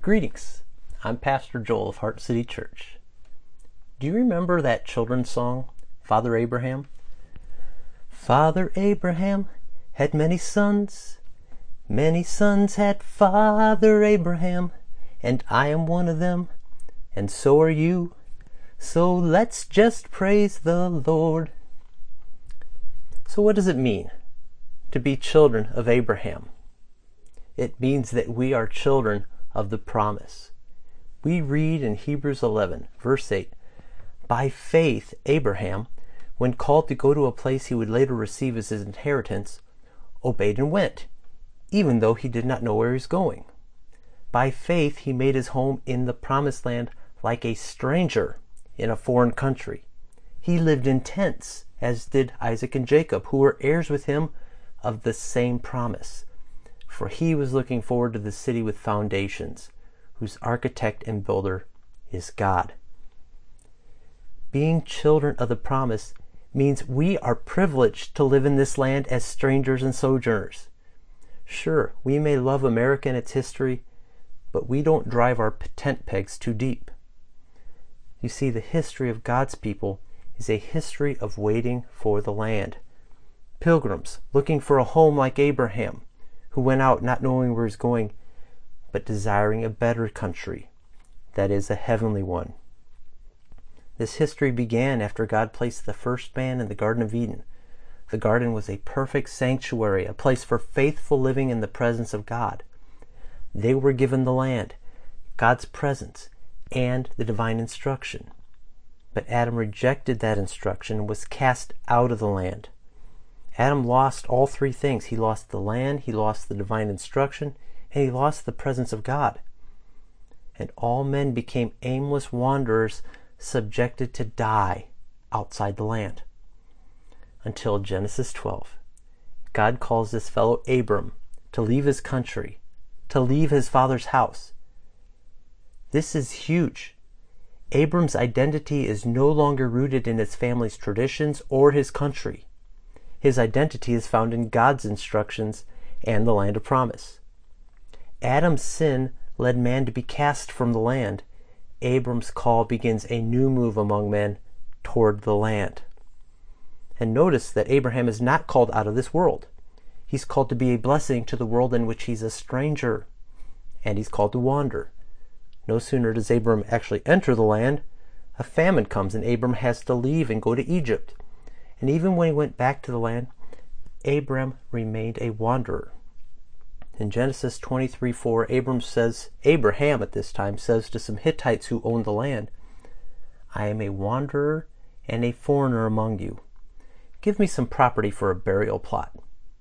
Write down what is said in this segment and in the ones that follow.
Greetings, I'm Pastor Joel of Heart City Church. Do you remember that children's song, Father Abraham? Father Abraham had many sons had Father Abraham, and I am one of them, and so are you. So let's just praise the Lord. So what does it mean to be children of Abraham? It means that we are children of the promise. We read in Hebrews 11, verse 8, by faith Abraham, when called to go to a place he would later receive as his inheritance, obeyed and went, even though he did not know where he was going. By faith he made his home in the promised land like a stranger in a foreign country. He lived in tents, as did Isaac and Jacob, who were heirs with him of the same promise. For he was looking forward to the city with foundations, whose architect and builder is God. Being children of the promise means we are privileged to live in this land as strangers and sojourners. Sure, we may love America and its history, but we don't drive our tent pegs too deep. You see, the history of God's people is a history of waiting for the land. Pilgrims looking for a home like Abraham, who went out not knowing where he's going, but desiring a better country, that is, a heavenly one. This history began after God placed the first man in the Garden of Eden. The garden was a perfect sanctuary, a place for faithful living in the presence of God. They were given the land, God's presence, and the divine instruction. But Adam rejected that instruction and was cast out of the land. Adam lost all three things. He lost the land, he lost the divine instruction, and he lost the presence of God. And all men became aimless wanderers, subjected to die outside the land. Until Genesis 12. God calls this fellow Abram to leave his country, to leave his father's house. This is huge. Abram's identity is no longer rooted in his family's traditions or his country. His identity is found in God's instructions and the land of promise. Adam's sin led man to be cast from the land. Abram's call begins a new move among men toward the land. And notice that Abraham is not called out of this world. He's called to be a blessing to the world in which he's a stranger. And he's called to wander. No sooner does Abram actually enter the land, a famine comes and Abram has to leave and go to Egypt. And even when he went back to the land, Abram remained a wanderer. In Genesis 23:4, Abraham at this time says to some Hittites who owned the land, I am a wanderer and a foreigner among you. Give me some property for a burial plot.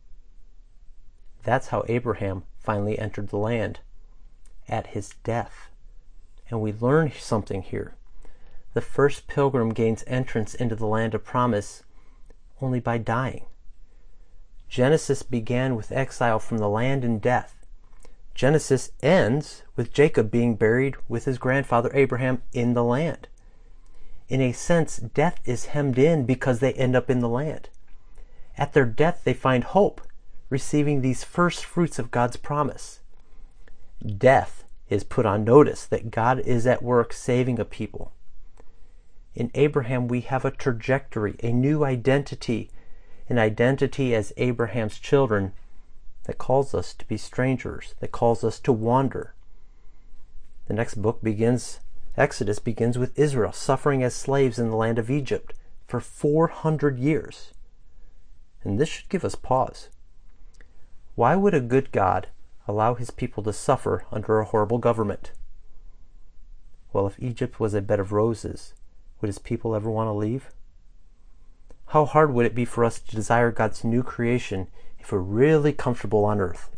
That's how Abraham finally entered the land, at his death. And we learn something here. The first pilgrim gains entrance into the land of promise only by dying. Genesis began with exile from the land and death. Genesis ends with Jacob being buried with his grandfather Abraham in the land. In a sense, death is hemmed in because they end up in the land. At their death, they find hope, receiving these first fruits of God's promise. Death is put on notice that God is at work saving a people. In Abraham, we have a trajectory, a new identity, an identity as Abraham's children that calls us to be strangers, that calls us to wander. The next book Exodus begins with Israel suffering as slaves in the land of Egypt for 400 years. And this should give us pause. Why would a good God allow his people to suffer under a horrible government? Well, if Egypt was a bed of roses, would his people ever want to leave? How hard would it be for us to desire God's new creation if we're really comfortable on earth?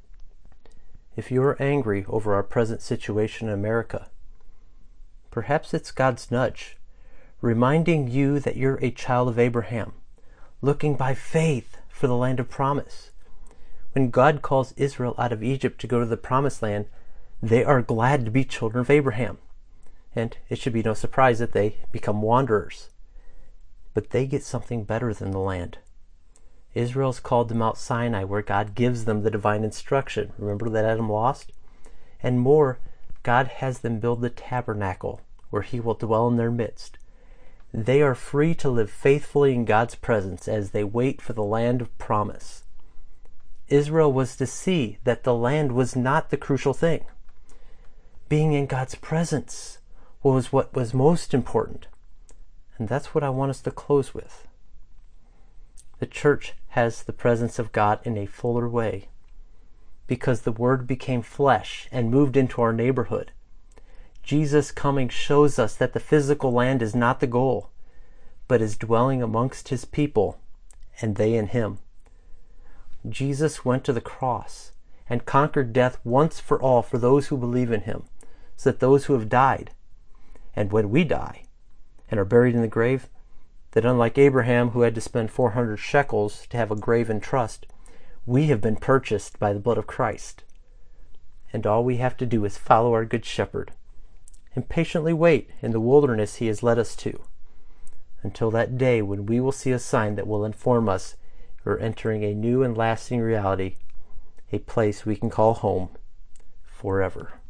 If you are angry over our present situation in America, perhaps it's God's nudge, reminding you that you're a child of Abraham, looking by faith for the land of promise. When God calls Israel out of Egypt to go to the promised land, they are glad to be children of Abraham. And it should be no surprise that they become wanderers. But they get something better than the land. Israel's called to Mount Sinai, where God gives them the divine instruction. Remember that Adam lost? And more, God has them build the tabernacle where he will dwell in their midst. They are free to live faithfully in God's presence as they wait for the land of promise. Israel was to see that the land was not the crucial thing. Being in God's presence was what was most important. And that's what I want us to close with. The church has the presence of God in a fuller way because the Word became flesh and moved into our neighborhood. Jesus coming shows us that the physical land is not the goal, but is dwelling amongst his people, and they in him. Jesus went to the cross and conquered death once for all for those who believe in him, so that those who have died, and when we die, and are buried in the grave, that unlike Abraham, who had to spend 400 shekels to have a grave in trust, we have been purchased by the blood of Christ. And all we have to do is follow our good shepherd and patiently wait in the wilderness he has led us to, until that day when we will see a sign that will inform us we're entering a new and lasting reality, a place we can call home forever.